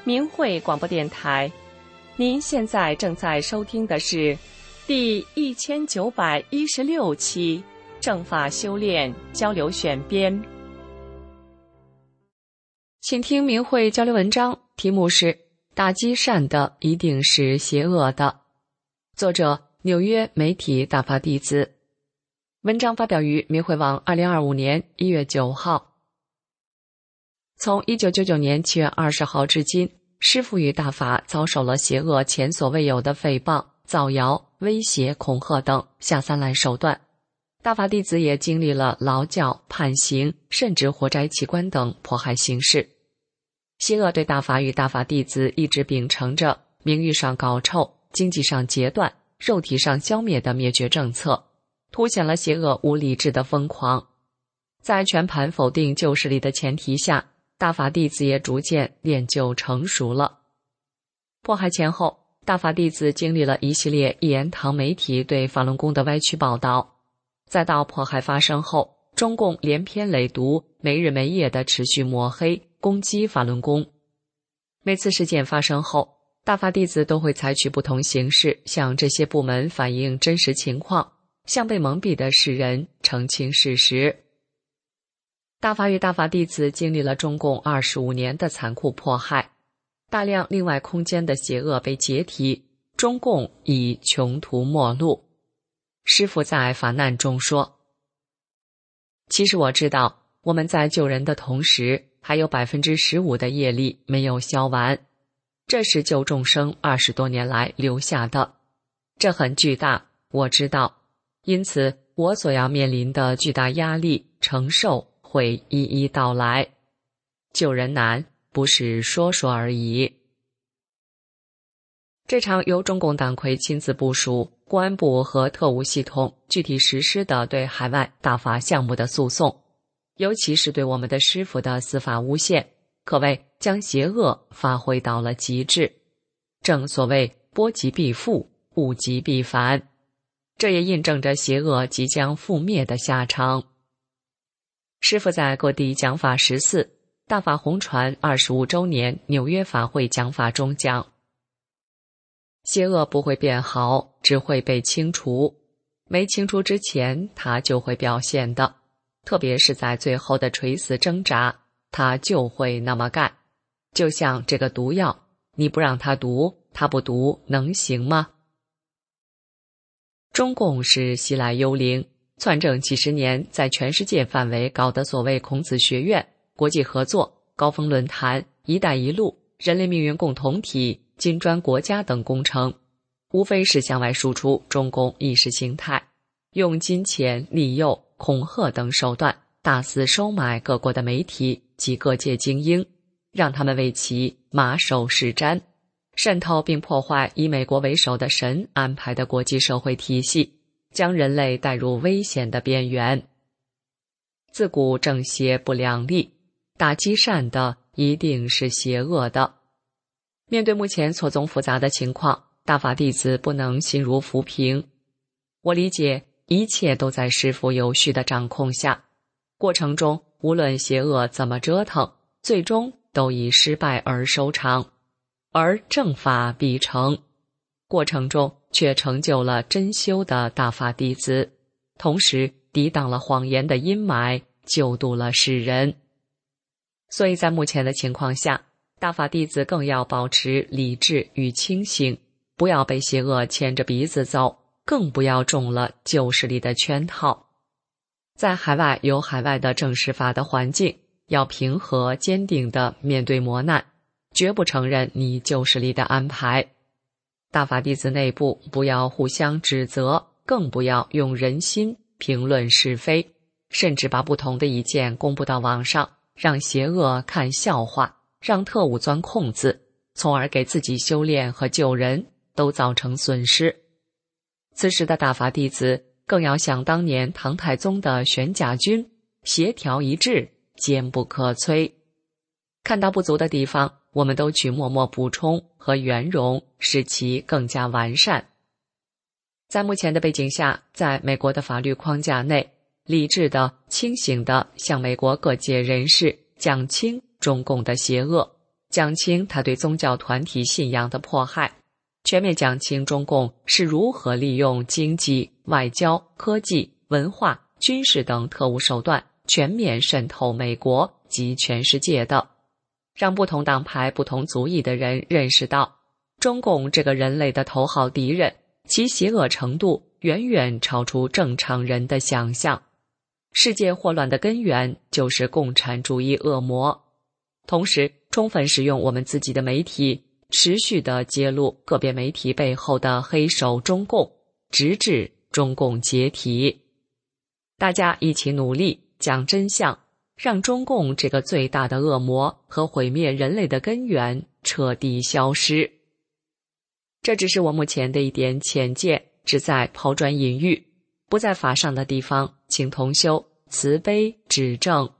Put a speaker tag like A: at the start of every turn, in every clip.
A: 明慧广播电台。您现在正在收听的是第1916期正法修炼交流选编。请听明慧交流文章，题目是打击善的一定是邪恶的，作者纽约媒体大法弟子。文章发表于明慧网2025年1月9号。从1999年7月20号至今，师父与大法遭受了邪恶前所未有的诽谤、造谣、威胁、恐吓等下三滥手段。大法弟子也经历了劳教、判刑，甚至活摘器官等迫害形式。邪恶对大法与大法弟子一直秉承着名誉上搞臭、经济上截断、肉体上消灭的灭绝政策，凸显了邪恶无理智的疯狂。在全盘否定旧势力的前提下，大法弟子也逐渐练就成熟了。迫害前后，大法弟子经历了一系列一言堂媒体对法轮功的歪曲报道，再到迫害发生后，中共连篇累牍、没日没夜地持续抹黑、攻击法轮功。每次事件发生后，大法弟子都会采取不同形式向这些部门反映真实情况，向被蒙蔽的世人澄清事实。大法与大法弟子经历了中共25年的残酷迫害，大量另外空间的邪恶被解体，中共已穷途末路。师父在法难中说，其实我知道我们在救人的同时，还有 15% 的业力没有消完，这是救众生20多年来留下的，这很巨大，我知道，因此我所要面临的巨大压力承受会一一道来。救人难，不是说说而已。这场由中共党魁亲自部署、公安部和特务系统具体实施的对海外大法项目的诉讼，尤其是对我们的师父的司法诬陷，可谓将邪恶发挥到了极致。正所谓波及必复，物极必反，这也印证着邪恶即将覆灭的下场。师父在各地讲法14，大法红传25周年纽约法会讲法中讲，邪恶不会变好，只会被清除，没清除之前它就会表现的，特别是在最后的垂死挣扎，它就会那么干。就像这个毒药，你不让它毒，它不毒能行吗？中共是袭来幽灵，篡政几十年，在全世界范围搞的所谓孔子学院、国际合作、高峰论坛、一带一路、人类命运共同体、金砖国家等工程，无非是向外输出中共意识形态，用金钱、利诱、恐吓等手段大肆收买各国的媒体及各界精英，让他们为其马首是瞻，渗透并破坏以美国为首的神安排的国际社会体系，将人类带入危险的边缘。自古正邪不两立，打击善的一定是邪恶的。面对目前错综复杂的情况，大法弟子不能心如浮萍。我理解一切都在师父有序的掌控下，过程中无论邪恶怎么折腾，最终都以失败而收场，而正法必成。过程中却成就了真修的大法弟子，同时抵挡了谎言的阴霾，救度了世人。所以在目前的情况下，大法弟子更要保持理智与清醒，不要被邪恶牵着鼻子走，更不要中了旧势力的圈套。在海外有海外的正式法的环境，要平和坚定地面对磨难，绝不承认你旧势力的安排。大法弟子内部不要互相指责，更不要用人心评论是非，甚至把不同的意见公布到网上，让邪恶看笑话，让特务钻空子，从而给自己修炼和救人都造成损失。此时的大法弟子更要像当年唐太宗的玄甲军，协调一致，坚不可摧。看到不足的地方，我们都去默默补充和圆融，使其更加完善。在目前的背景下，在美国的法律框架内，理智的、清醒的向美国各界人士讲清中共的邪恶， 讲清他对宗教团体信仰的迫害，全面讲清中共是如何利用经济、外交、科技、文化、军事等特务手段全面渗透美国及全世界的，让不同党派、不同族裔的人认识到，中共这个人类的头号敌人，其邪恶程度远远超出正常人的想象。世界祸乱的根源就是共产主义恶魔。同时，充分使用我们自己的媒体，持续地揭露个别媒体背后的黑手中共，直至中共解体。大家一起努力讲真相，让中共这个最大的恶魔和毁灭人类的根源彻底消失。这只是我目前的一点浅见，旨在抛砖引玉，不在法上的地方，请同修慈悲指正。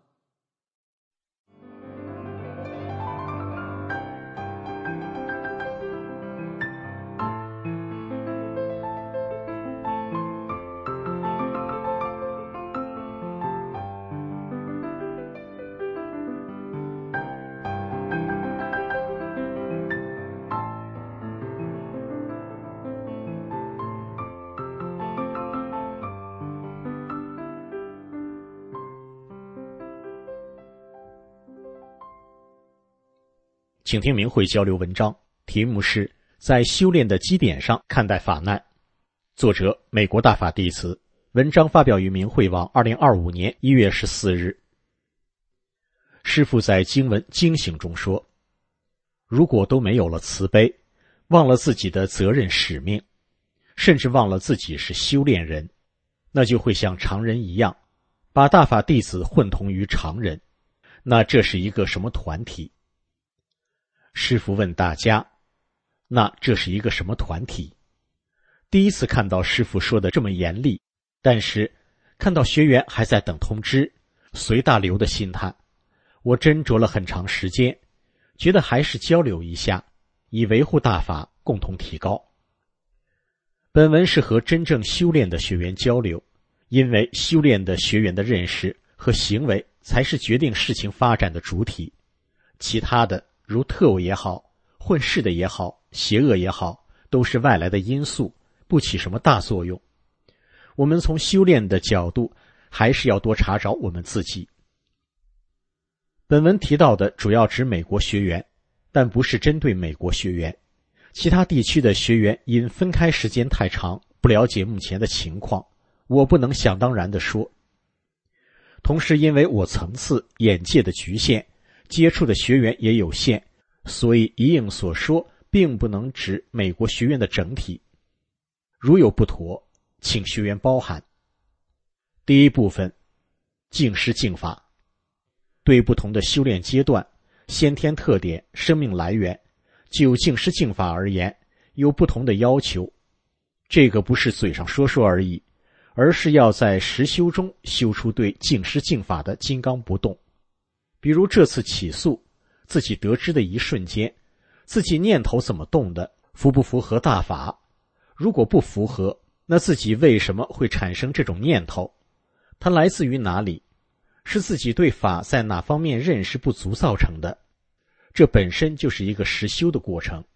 B: 请听明慧交流文章，题目是在修炼的基点上看待法难，作者美国大法弟子，文章发表于明慧网2025年1月14日。师父在经文经行中说，如果都没有了慈悲，忘了自己的责任使命，甚至忘了自己是修炼人，那就会像常人一样，把大法弟子混同于常人，那这是一个什么团体？师父问大家，那这是一个什么团体？第一次看到师父说的这么严厉，但是看到学员还在等通知，随大流的心态，我斟酌了很长时间，觉得还是交流一下，以维护大法，共同提高。本文是和真正修炼的学员交流，因为修炼的学员的认识和行为才是决定事情发展的主体，其他的如特务也好，混世的也好，邪恶也好，都是外来的因素，不起什么大作用。我们从修炼的角度，还是要多查找我们自己。本文提到的主要指美国学员，但不是针对美国学员。其他地区的学员因分开时间太长，不了解目前的情况，我不能想当然地说。同时因为我层次、眼界的局限，接触的学员也有限，所以一应所说并不能指美国学院的整体。如有不妥，请学员包涵。第一部分，净师净法。对不同的修炼阶段、先天特点、生命来源，就净师净法而言，有不同的要求。这个不是嘴上说说而已，而是要在实修中修出对净师净法的金刚不动。比如这次起诉，自己得知的一瞬间，自己念头怎么动的，符不符合大法？如果不符合，那自己为什么会产生这种念头？它来自于哪里？是自己对法在哪方面认识不足造成的？这本身就是一个实修的过程。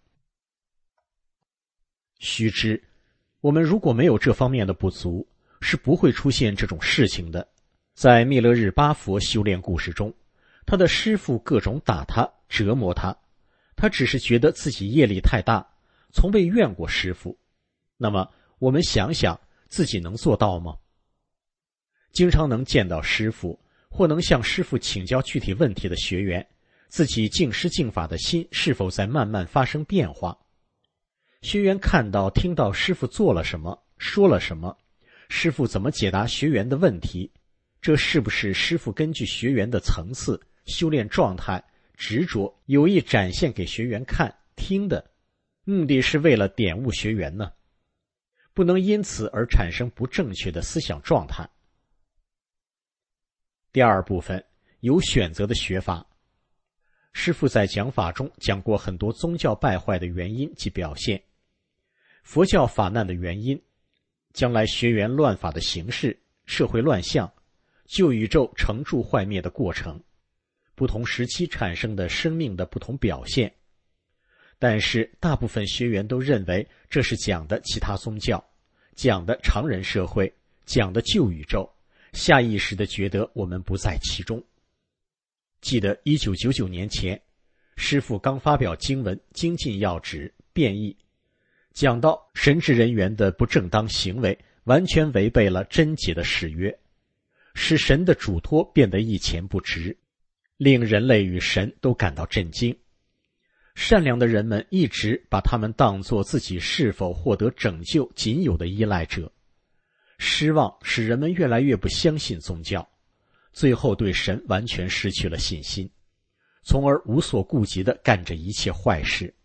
B: 须知，我们如果没有这方面的不足，是不会出现这种事情的。在密勒日巴佛修炼故事中，他的师父各种打他、折磨他，他只是觉得自己业力太大，从未怨过师父。那么，我们想想，自己能做到吗？经常能见到师父，或能向师父请教具体问题的学员，自己净师净法的心是否在慢慢发生变化？学员看到、听到师父做了什么，说了什么，师父怎么解答学员的问题，这是不是师父根据学员的层次、修炼状态、执着，有意展现给学员看、听的？目的是为了点悟学员呢？不能因此而产生不正确的思想状态。第二部分，有选择的学法。师父在讲法中讲过很多宗教败坏的原因及表现，佛教法难的原因，将来学员乱法的形式，社会乱象，旧宇宙成住坏灭的过程， 不同时期产生的生命的不同表现。但是大部分学员都认为这是讲的其他宗教，讲的常人社会，讲的旧宇宙，下意识地觉得我们不在其中。记得1999年前，师父刚发表经文《精进要旨》辩译，讲到神职人员的不正当行为完全违背了贞洁的誓约，使神的嘱托变得一钱不值，令人类与神都感到震惊。善良的人们一直把他们当作自己是否获得拯救仅有的依赖者。失望使人们越来越不相信宗教，最后对神完全失去了信心，从而无所顾及地干着一切坏事。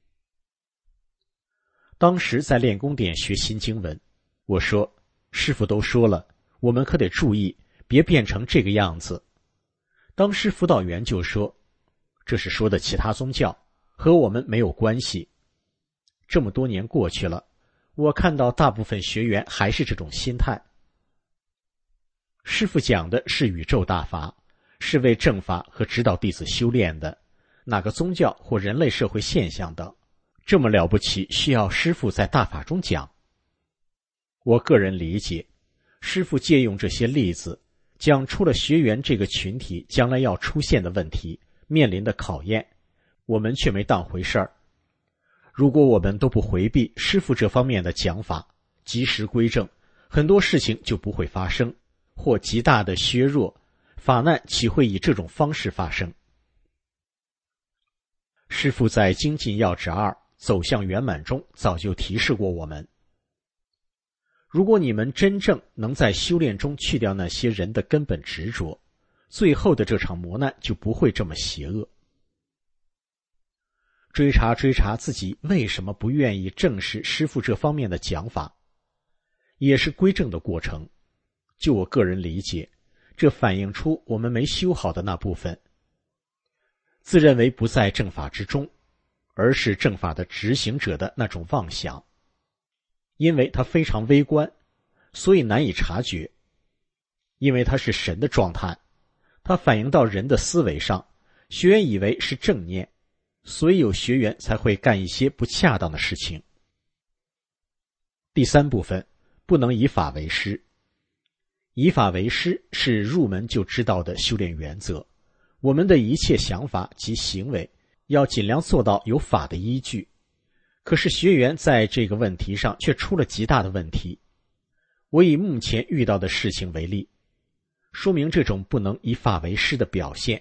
B: 当时在练功点学新经文，我说，师父都说了，我们可得注意，别变成这个样子。当时辅导员就说，这是说的其他宗教，和我们没有关系。这么多年过去了，我看到大部分学员还是这种心态。师父讲的是宇宙大法，是为正法和指导弟子修炼的，哪个宗教或人类社会现象等，这么了不起，需要师父在大法中讲。我个人理解，师父借用这些例子，讲出了学员这个群体将来要出现的问题，面临的考验，我们却没当回事儿。如果我们都不回避师父这方面的讲法，及时归正，很多事情就不会发生，或极大的削弱，法难岂会以这种方式发生？师父在《精进要旨2走向圆满》中早就提示过我们，如果你们真正能在修炼中去掉那些人的根本执着，最后的这场磨难就不会这么邪恶。追查自己为什么不愿意正视师父这方面的讲法，也是归正的过程。就我个人理解，这反映出我们没修好的那部分，自认为不在正法之中，而是正法的执行者的那种妄想。因为它非常微观，所以难以察觉。因为它是神的状态，它反映到人的思维上，学员以为是正念，所以有学员才会干一些不恰当的事情。第三部分，不能以法为师。以法为师是入门就知道的修炼原则，我们的一切想法及行为要尽量做到有法的依据。可是学员在这个问题上却出了极大的问题。我以目前遇到的事情为例，说明这种不能以法为师的表现。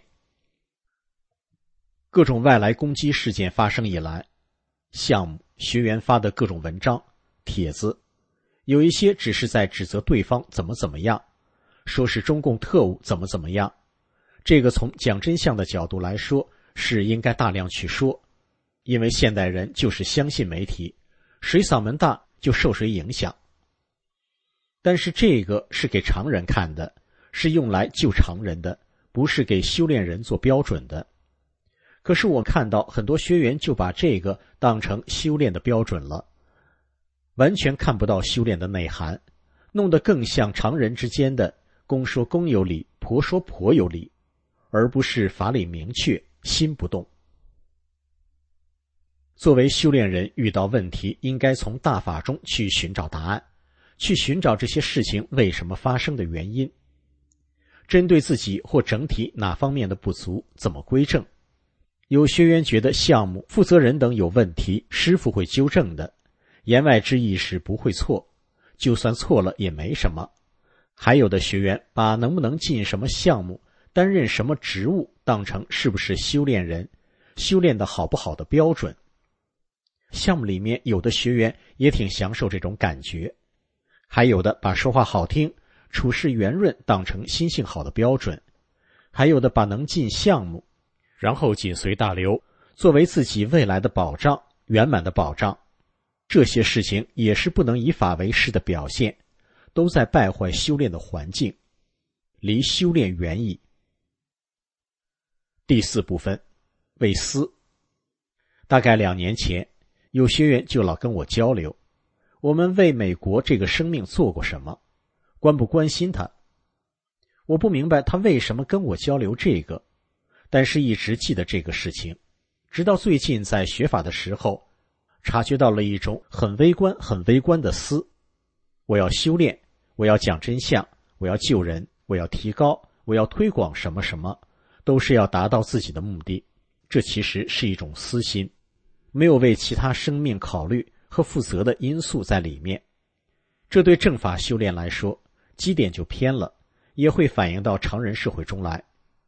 B: 各种外来攻击事件发生以来，项目、学员发的各种文章、帖子，有一些只是在指责对方怎么样，说是中共特务怎么样。这个从讲真相的角度来说，是应该大量去说，因为现代人就是相信媒体，谁嗓门大就受谁影响。但是这个是给常人看的，是用来救常人的，不是给修炼人做标准的。可是我看到很多学员就把这个当成修炼的标准了，完全看不到修炼的内涵，弄得更像常人之间的公说公有理，婆说婆有理，而不是法理明确，心不动。作为修炼人，遇到问题应该从大法中去寻找答案，去寻找这些事情为什么发生的原因，针对自己或整体哪方面的不足，怎么归正。有学员觉得项目、负责人等有问题，师父会纠正的，言外之意是不会错，就算错了也没什么。还有的学员把能不能进什么项目、担任什么职务当成是不是修炼人、修炼的好不好的标准。项目里面有的学员也挺享受这种感觉，还有的把说话好听、处事圆润当成心性好的标准，还有的把能进项目然后紧随大流作为自己未来的保障、圆满的保障。这些事情也是不能以法为师的表现，都在败坏修炼的环境，离修炼远矣。第四部分，为私。大概2年前，有学员就老跟我交流，我们为美国这个生命做过什么，关不关心他。我不明白他为什么跟我交流这个， 但是一直记得这个事情，直到最近在学法的时候，察觉到了一种很微观的思。我要修炼，我要讲真相，我要救人，我要提高，我要推广什么什么，都是要达到自己的目的。这其实是一种私心，没有为其他生命考虑和负责的因素在里面。这对正法修炼来说，基点就偏了，也会反映到常人社会中来。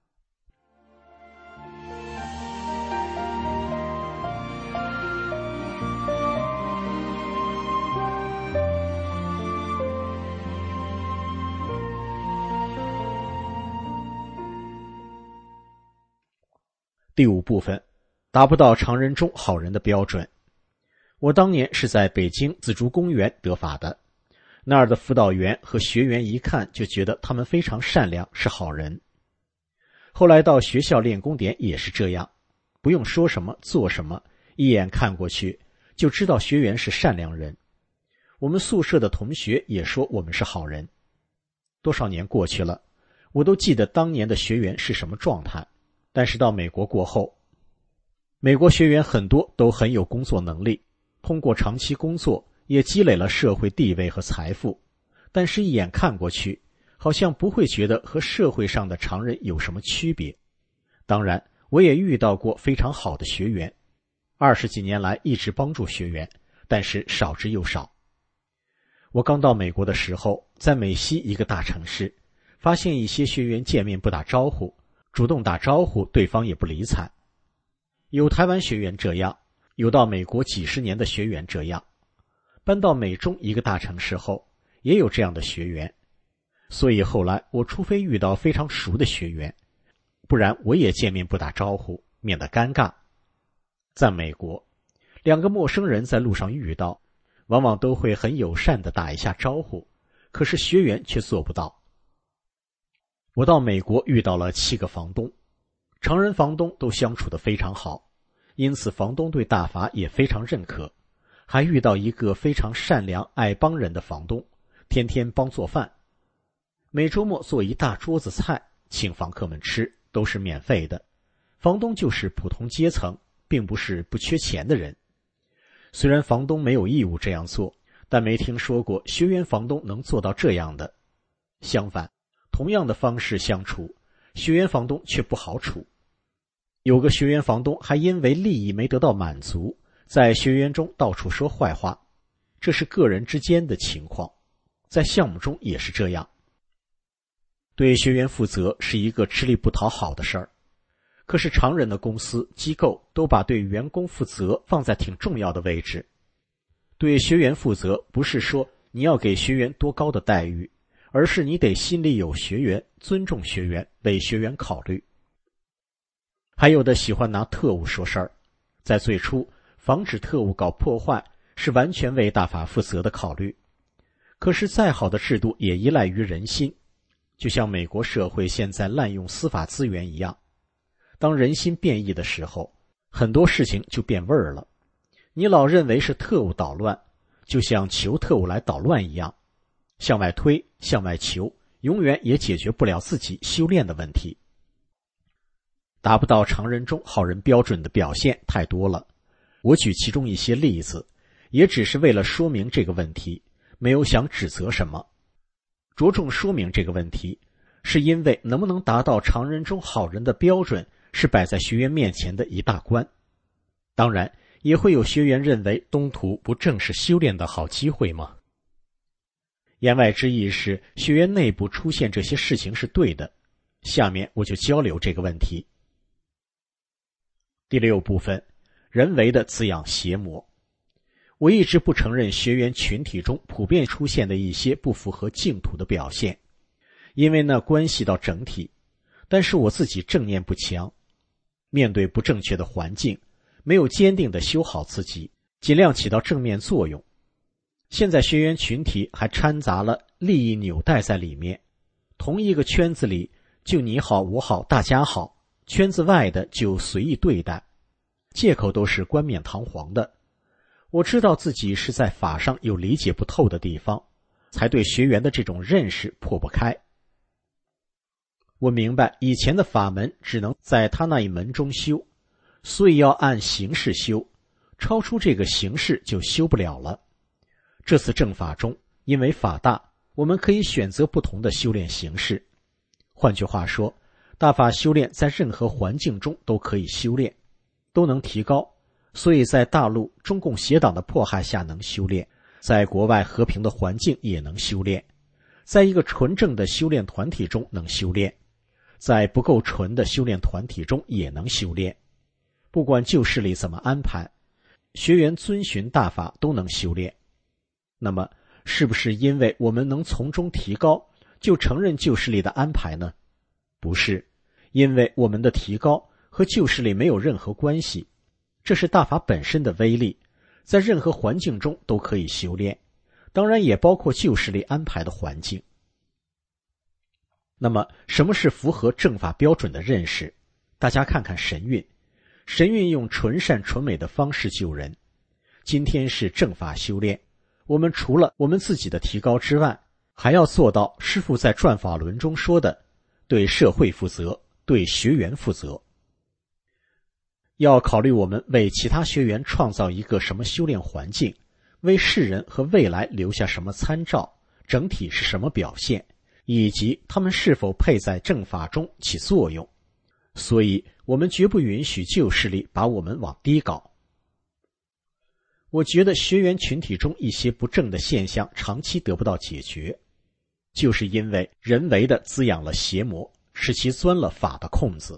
B: 第5部分，达不到常人中好人的标准。我当年是在北京紫竹公园得法的，那儿的辅导员和学员一看就觉得他们非常善良，是好人。后来到学校练功点也是这样，不用说什么做什么，一眼看过去就知道学员是善良人。我们宿舍的同学也说我们是好人。多少年过去了，我都记得当年的学员是什么状态。但是到美国过后，美国学员很多都很有工作能力，通过长期工作也积累了社会地位和财富，但是一眼看过去，好像不会觉得和社会上的常人有什么区别。当然，我也遇到过非常好的学员，20几年来一直帮助学员，但是少之又少。我刚到美国的时候，在美西一个大城市，发现一些学员见面不打招呼，主动打招呼对方也不理睬。有台湾学员这样，有到美国几十年的学员这样，搬到美中一个大城市后，也有这样的学员。所以后来我除非遇到非常熟的学员，不然我也见面不打招呼，免得尴尬。在美国，2个陌生人在路上遇到，往往都会很友善地打一下招呼，可是学员却做不到。我到美国遇到了7个房东，常人房东都相处得非常好，因此房东对大法也非常认可。还遇到一个非常善良爱帮人的房东，天天帮做饭，每周末做一大桌子菜请房客们吃，都是免费的。房东就是普通阶层，并不是不缺钱的人。虽然房东没有义务这样做，但没听说过学员房东能做到这样的。相反，同样的方式相处，学员房东却不好处。有个学员房东还因为利益没得到满足，在学员中到处说坏话，这是个人之间的情况，在项目中也是这样。对学员负责是一个吃力不讨好的事儿，可是常人的公司机构都把对员工负责放在挺重要的位置。对学员负责不是说你要给学员多高的待遇，而是你得心里有学员，尊重学员，为学员考虑。还有的喜欢拿特务说事儿，在最初防止特务搞破坏是完全为大法负责的考虑。可是再好的制度也依赖于人心，就像美国社会现在滥用司法资源一样，当人心变异的时候，很多事情就变味儿了。你老认为是特务捣乱，就像求特务来捣乱一样，向外推，向外求，永远也解决不了自己修炼的问题。达不到常人中好人标准的表现太多了，我举其中一些例子，也只是为了说明这个问题，没有想指责什么。着重说明这个问题，是因为能不能达到常人中好人的标准，是摆在学员面前的一大关。当然，也会有学员认为东土不正是修炼的好机会吗？言外之意是学员内部出现这些事情是对的，下面我就交流这个问题。第6部分，人为的滋养邪魔。我一直不承认学员群体中普遍出现的一些不符合净土的表现，因为那关系到整体，但是我自己正念不强，面对不正确的环境，没有坚定地修好自己，尽量起到正面作用。现在学员群体还掺杂了利益纽带在里面，同一个圈子里就你好我好大家好，圈子外的就随意对待，借口都是冠冕堂皇的。我知道自己是在法上有理解不透的地方，才对学员的这种认识破不开。 我明白以前的法门只能在他那一门中修，所以要按形式修，超出这个形式就修不了了。这次正法中，因为法大，我们可以选择不同的修炼形式。换句话说，大法修炼在任何环境中都可以修炼，都能提高，所以在大陆中共邪党的迫害下能修炼，在国外和平的环境也能修炼，在一个纯正的修炼团体中能修炼，在不够纯的修炼团体中也能修炼。不管旧势力怎么安排，学员遵循大法都能修炼。那么是不是因为我们能从中提高，就承认旧势力的安排呢？不是，因为我们的提高和旧势力没有任何关系，这是大法本身的威力，在任何环境中都可以修炼，当然也包括旧势力安排的环境。那么什么是符合正法标准的认识？大家看看神韵，神韵用纯善纯美的方式救人。今天是正法修炼，我们除了我们自己的提高之外，还要做到师父在转法轮中说的对社会负责，对学员负责。要考虑我们为其他学员创造一个什么修炼环境，为世人和未来留下什么参照，整体是什么表现，以及他们是否配在正法中起作用。所以我们绝不允许旧势力把我们往低搞。我觉得学员群体中一些不正的现象长期得不到解决，就是因为人为的滋养了邪魔，使其钻了法的空子。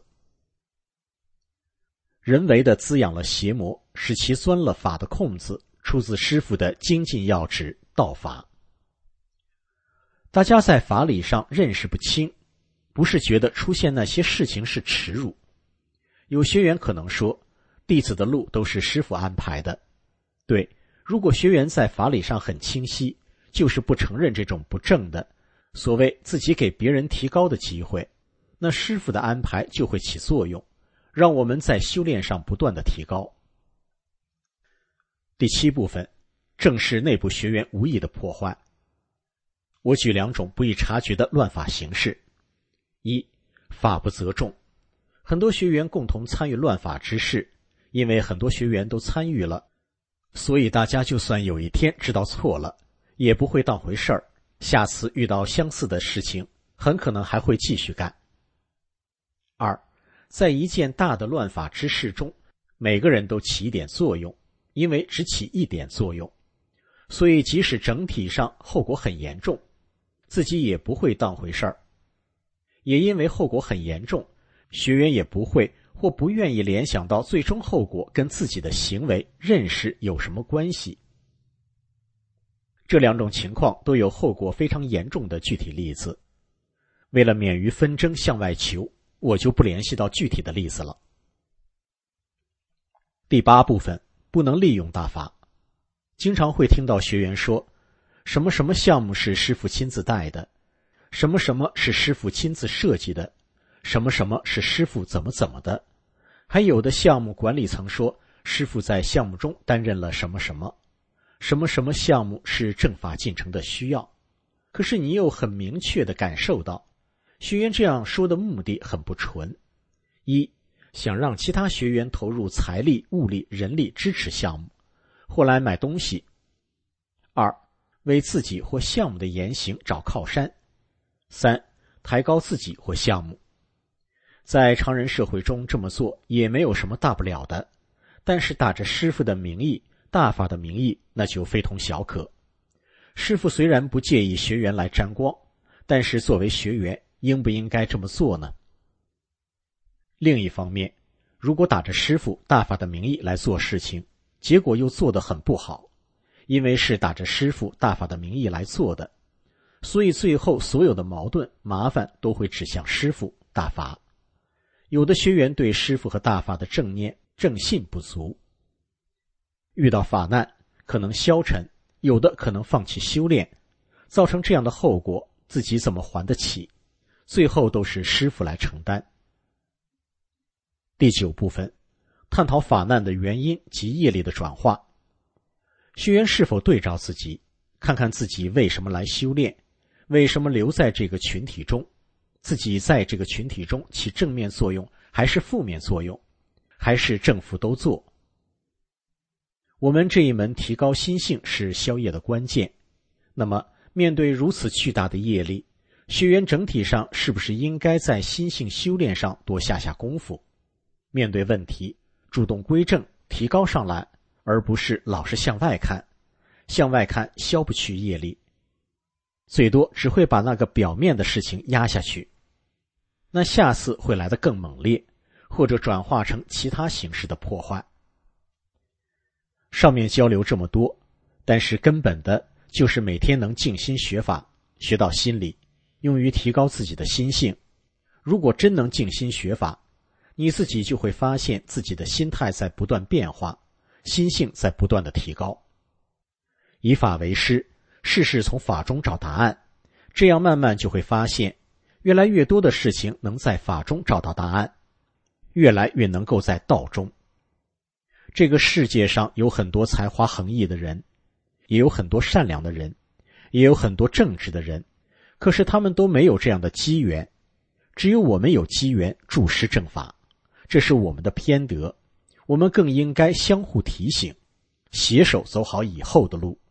B: 人为的滋养了邪魔，使其钻了法的空子，出自师父的精进要旨道法。大家在法理上认识不清，不是觉得出现那些事情是耻辱。有学员可能说，弟子的路都是师父安排的。对，如果学员在法理上很清晰，就是不承认这种不正的，所谓自己给别人提高的机会，那师父的安排就会起作用，让我们在修炼上不断的提高。第7部分，正是内部学员无意的破坏。我举2种不易察觉的乱法形式。一，法不责众。很多学员共同参与乱法之事，因为很多学员都参与了，所以大家就算有一天知道错了，也不会当回事儿，下次遇到相似的事情，很可能还会继续干。2，在一件大的乱法之事中，每个人都起一点作用，因为只起一点作用，所以即使整体上后果很严重，自己也不会当回事儿。也因为后果很严重，学员也不会或不愿意联想到最终后果跟自己的行为认识有什么关系。这2种情况都有后果非常严重的具体例子。为了免于纷争向外求，我就不联系到具体的例子了。第8部分，不能利用大法。经常会听到学员说，什么什么项目是师父亲自带的，什么什么是师父亲自设计的，什么什么是师父怎么怎么的，还有的项目管理层说师父在项目中担任了什么什么，什么什么项目是正法进程的需要。可是你又很明确地感受到，学员这样说的目的很不纯。一，想让其他学员投入财力、物力、人力支持项目，或来买东西。2，为自己或项目的言行找靠山。3，抬高自己或项目。在常人社会中这么做也没有什么大不了的，但是打着师父的名义、大法的名义，那就非同小可。师父虽然不介意学员来沾光，但是作为学员，应不应该这么做呢？另一方面，如果打着师父、大法的名义来做事情，结果又做得很不好，因为是打着师父、大法的名义来做的，所以最后所有的矛盾、麻烦都会指向师父、大法。有的学员对师父和大法的正念、正信不足，遇到法难可能消沉，有的可能放弃修炼，造成这样的后果，自己怎么还得起？最后都是师父来承担。第9部分，探讨法难的原因及业力的转化。学员是否对照自己，看看自己为什么来修炼，为什么留在这个群体中， 自己在这个群体中起正面作用还是负面作用，还是正负都做。我们这一门提高心性是消业的关键。那么面对如此巨大的业力，学员整体上是不是应该在心性修炼上多下功夫？面对问题，主动归正，提高上来，而不是老是向外看。向外看消不去业力，最多只会把那个表面的事情压下去。那下次会来得更猛烈，或者转化成其他形式的破坏。上面交流这么多，但是根本的就是每天能静心学法，学到心里，用于提高自己的心性。如果真能静心学法，你自己就会发现自己的心态在不断变化，心性在不断的提高。以法为师，事事从法中找答案，这样慢慢就会发现，越来越多的事情能在法中找到答案，越来越能够在道中。这个世界上有很多才华横溢的人，也有很多善良的人，也有很多正直的人，可是他们都没有这样的机缘，只有我们有机缘注释正法，这是我们的偏德，我们更应该相互提醒，携手走好以后的路。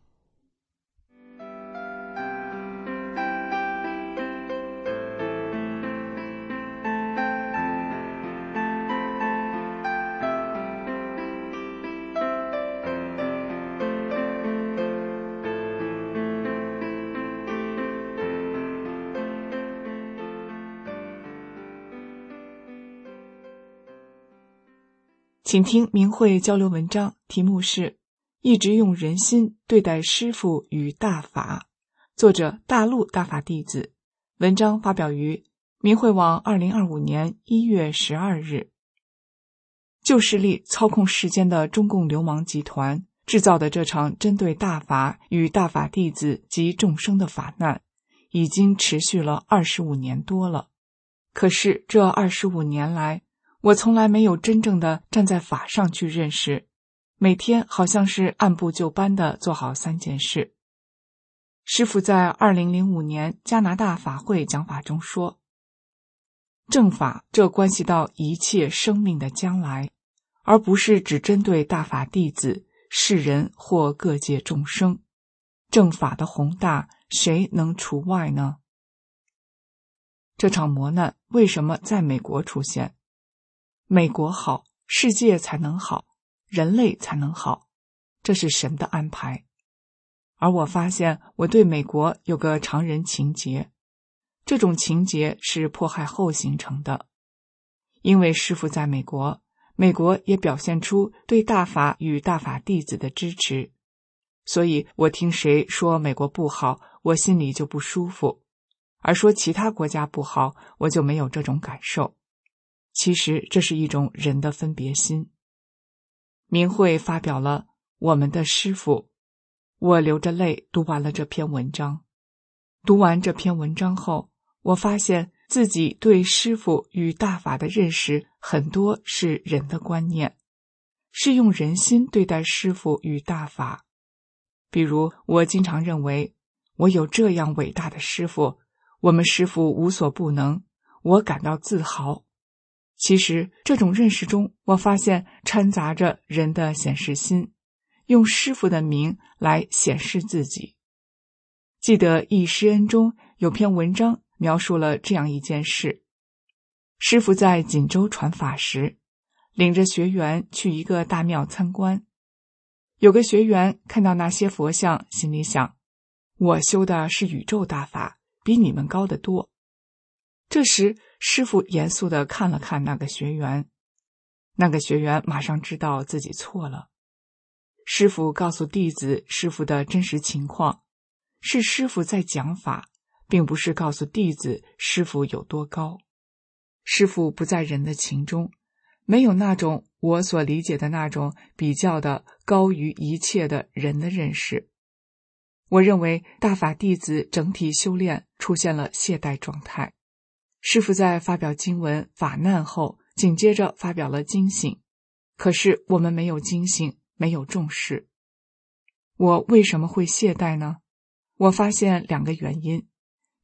C: 请听明慧交流文章，题目是一直用人心对待师父与大法，作者大陆大法弟子，文章发表于明慧网2025年1月12日。旧势力操控世间的中共流氓集团制造的这场针对大法与大法弟子及众生的法难，已经持续了25年多了。可是这25年来，我从来没有真正的站在法上去认识，每天好像是按部就班的做好3件事。师父在2005年加拿大法会讲法中说，正法这关系到一切生命的将来，而不是只针对大法弟子、世人或各界众生。正法的宏大，谁能除外呢？这场磨难为什么在美国出现？美国好，世界才能好，人类才能好，这是神的安排。而我发现我对美国有个常人情结，这种情结是迫害后形成的。因为师父在美国，美国也表现出对大法与大法弟子的支持，所以我听谁说美国不好，我心里就不舒服，而说其他国家不好，我就没有这种感受。其实这是一种人的分别心。明慧发表了我们的师父，我流着泪读完了这篇文章。读完这篇文章后，我发现自己对师父与大法的认识很多是人的观念，是用人心对待师父与大法。比如我经常认为，我有这样伟大的师父，我们师父无所不能，我感到自豪。其实这种认识中，我发现掺杂着人的显示心，用师父的名来显示自己。记得忆师恩中有篇文章描述了这样一件事。师父在锦州传法时，领着学员去一个大庙参观。有个学员看到那些佛像，心里想，我修的是宇宙大法，比你们高得多。这时师父严肃地看了看那个学员，那个学员马上知道自己错了。师父告诉弟子师父的真实情况，是师父在讲法，并不是告诉弟子师父有多高。师父不在人的情中，没有那种我所理解的那种比较的高于一切的人的认识。我认为大法弟子整体修炼出现了懈怠状态。师父在发表经文法难后，紧接着发表了惊醒，可是我们没有惊醒，没有重视。我为什么会懈怠呢？我发现2个原因。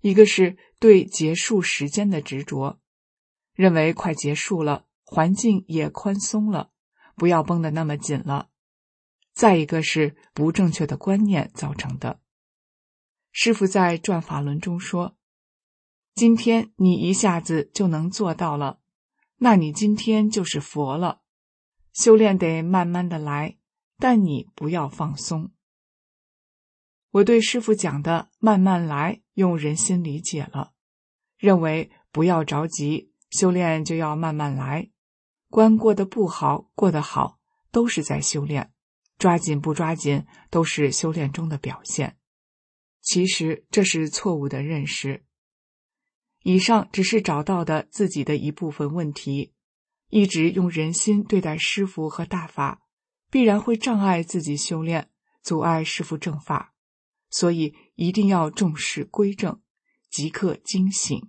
C: 一个是对结束时间的执着，认为快结束了，环境也宽松了，不要绷得那么紧了。再一个是不正确的观念造成的。师父在转法轮中说，今天你一下子就能做到了，那你今天就是佛了。修炼得慢慢的来，但你不要放松。我对师父讲的慢慢来用人心理解了，认为不要着急，修炼就要慢慢来，关过得不好过得好都是在修炼，抓紧不抓紧都是修炼中的表现。其实这是错误的认识。以上只是找到的自己的一部分问题，一直用人心对待师父和大法，必然会障碍自己修炼，阻碍师父正法。所以一定要重视归正，即刻惊醒。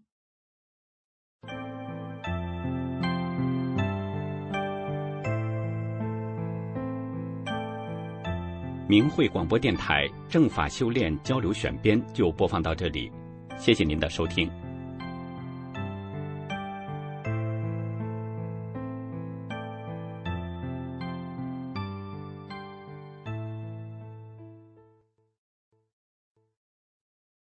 D: 明慧广播电台正法修炼交流选编就播放到这里，谢谢您的收听。